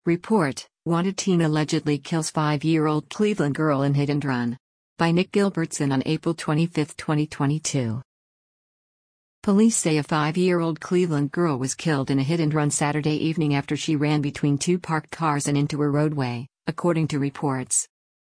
Report: Wanted teen allegedly kills 5-year-old Cleveland girl in hit and run. By Nick Gilbertson on April 25, 2022. Police say a 5-year-old Cleveland girl was killed in a hit and run Saturday evening after she ran between two parked cars and into a roadway, according to reports.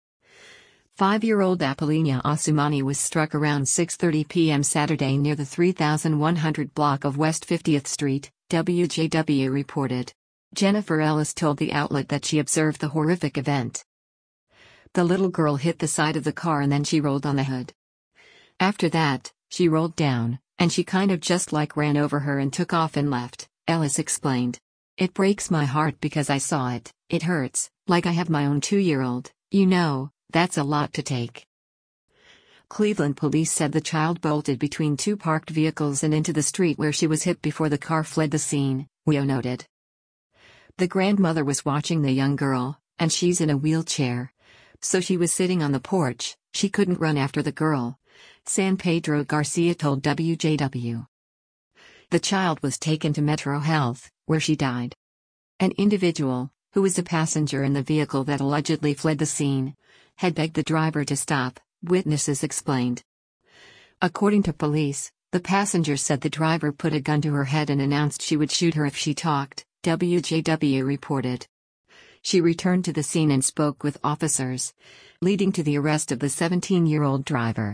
5-year-old Apollina Asumani was struck around 6:30 p.m. Saturday near the 3100 block of West 50th Street, WJW reported. Jennifer Ellis told the outlet that she observed the horrific event. The little girl hit the side of the car and then she rolled on the hood. After that, she rolled down, and she kind of just like ran over her and took off and left, Ellis explained. It breaks my heart because I saw it, it hurts, like I have my own 2-year-old, you know, that's a lot to take. Cleveland police said the child bolted between two parked vehicles and into the street where she was hit before the car fled the scene, WIO noted. The grandmother was watching the young girl, and she's in a wheelchair. So she was sitting on the porch, she couldn't run after the girl, San Pedro Garcia told WJW. The child was taken to Metro Health, where she died. An individual, who was a passenger in the vehicle that allegedly fled the scene, had begged the driver to stop, witnesses explained. According to police, the passenger said the driver put a gun to her head and announced she would shoot her if she talked, WJW reported. She returned to the scene and spoke with officers, leading to the arrest of the 17-year-old driver.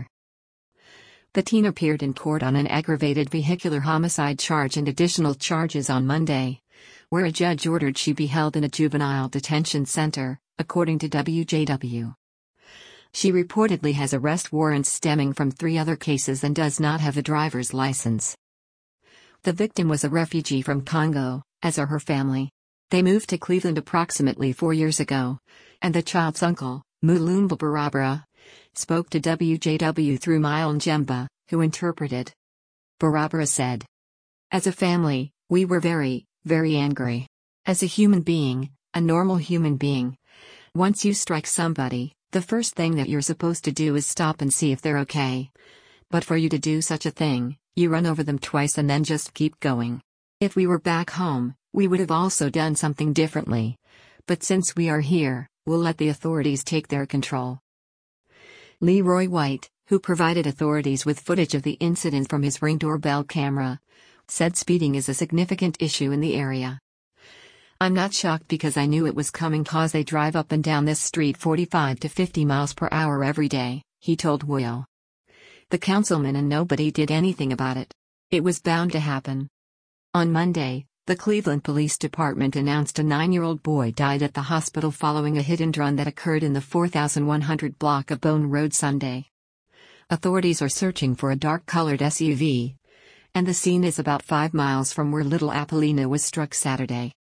The teen appeared in court on an aggravated vehicular homicide charge and additional charges on Monday, where a judge ordered she be held in a juvenile detention center, according to WJW. She reportedly has arrest warrants stemming from 3 other cases and does not have a driver's license. The victim was a refugee from Congo, as are her family. They moved to Cleveland approximately 4 years ago, and the child's uncle, Mulumba Barabara, spoke to WJW through Mile Njemba, who interpreted. Barabara said, "As a family, we were very, very angry. As a human being, a normal human being. Once you strike somebody, the first thing that you're supposed to do is stop and see if they're okay. But for you to do such a thing, you run over them twice and then just keep going. If we were back home, we would have also done something differently. But since we are here, we'll let the authorities take their control." Leroy White, who provided authorities with footage of the incident from his Ring doorbell camera, said speeding is a significant issue in the area. "I'm not shocked because I knew it was coming cause they drive up and down this street 45 to 50 miles per hour every day," he told WIO. "The councilman and nobody did anything about it. It was bound to happen." On Monday, the Cleveland Police Department announced a 9-year-old boy died at the hospital following a hit and run that occurred in the 4100 block of Bone Road Sunday. Authorities are searching for a dark-colored SUV, and the scene is about 5 miles from where little Apollina was struck Saturday.